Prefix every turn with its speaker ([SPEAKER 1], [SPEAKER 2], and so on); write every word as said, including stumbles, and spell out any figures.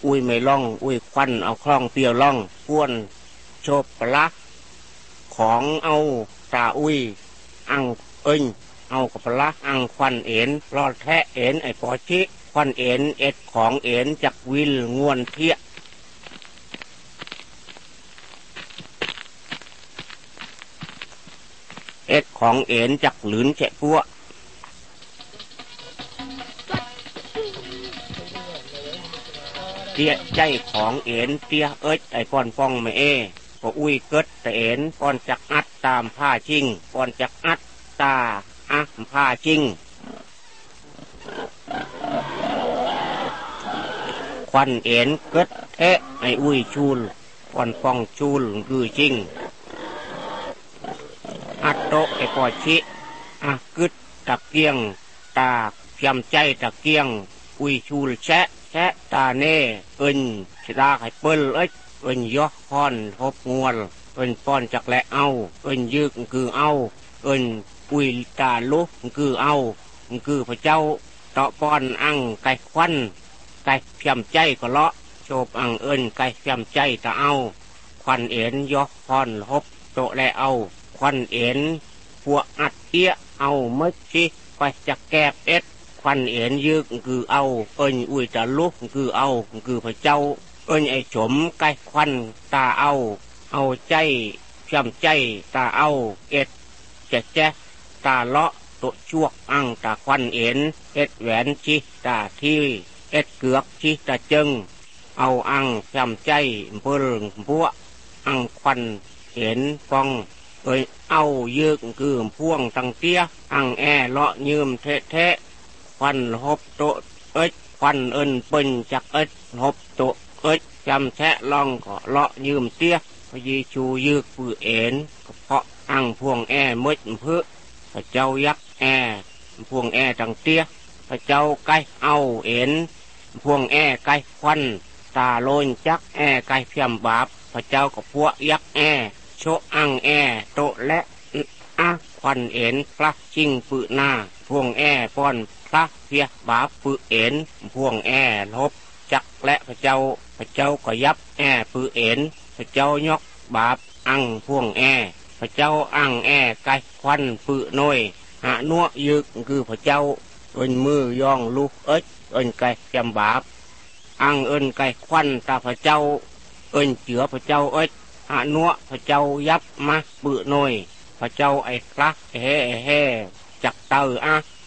[SPEAKER 1] อุ้ยไม่ล่องอุ้ยควันเอาคล้องเตียวล่องป้วนโชบปลักของเอาตาอุ้ยอังเอิญเอากับปลักอังควันเอ็นรอดแทะเอ็นไอปอชิควันเอ็นเอ็ดของเอ็นจักวิลงวนเทียเอ็ดของเอ็นจักหลืนแฉะพัวเตี้ยใจของเอ็นเตี้ยเอิดไอป้อนป้องไม่เอก็อุ้ยเกิดแต่เอ็นป้อนจักอัดตามผ้าชิงป้อนจักอัดตาอะผ้าชิงควันเอ็นเกิดแทะไออุ้ยชูลป้อนป้องชูลคือชิงอัดโตไอปอชิอะกึดตะเกียงตาเพียมใจตะเกียงอุ้ยชูลแชะแชะตาเน่เอิญชดาไข่เปิ้ลเอ้ยเอิญยอกพอนทบงวลเอิญป้อนจักแลเอาเอิญยึกคือเอาเอิญอุ้ยตาลุกคือเอาคือพระเจ้าเตาะป้อนอังไก่ควันไก่เพียมใจก็เลาะโชบอังเอิญไก่เพียมใจตาเอาควันเอ็นยอกพอนทบโตแลเอาควันเอ็นพวกอัดเอี้ยเอาเมื่อชิไปจักแกบเอ็ดควันเอ็นยึกคือเอาเอิญอุ้ยตาลุกคือเอาคือพระเจ้าเอิญไอฉมไก่ควันตาเอาเอาใจเพียมใจตาเอาเอ็ดแจ๊ะแจ๊ะตาเลาะโตชวกอังตาควันเอ็นเอ็ดแหวนชิตาที่เอ็ดเกือกชิตาจึงเอาอังเพียมใจเปิลบัวอังควันเอ็นฟองเอ้ยเอายึกคือพ่วงตังเตี้ยอังแอเลาะยืมเทะเทะควันหบโตเอ็ดควันเอิญเปิ้นจักเอ็ดหบโตเอ็ดจำแทะลองก็เลาะยืมเตี้ยพยีชูยึกปือเอ็นเพราะอังพ่วงแอมืดเพื่อพระเจ้ายักแอพ่วงแอตังเตี้ยพระเจ้าไก่เอาเอ็นพ่วงแอไก่ควันตาโลนจักแอไก่เพียมบาปพระเจ้าก็พวกยักแอโชอังแอโตและอะควันเอ็นพระชิงปือหน้าพ่วงแอป้อนพระเพียบาปปือเอ็นพ่วงแอลบจักและพระเจ้าพระเจ้าก็ยับแอปือเอ็นพระเจ้ายกบาปอังพ่วงแอพระเจ้าอังแอไก่ควันปือน้อยหานัวยึกคือพระเจ้าเอินมือย่องลูกเอ็ดเอินไก่จำบาปอังเอินไก่ควันตาพระเจ้าเอินเจือพระเจ้าเอ็ดหานัวพระเจ้ายับมาปือน้อยพระเจ้าไอ้พระเฮ่เฮ่จักเตออะ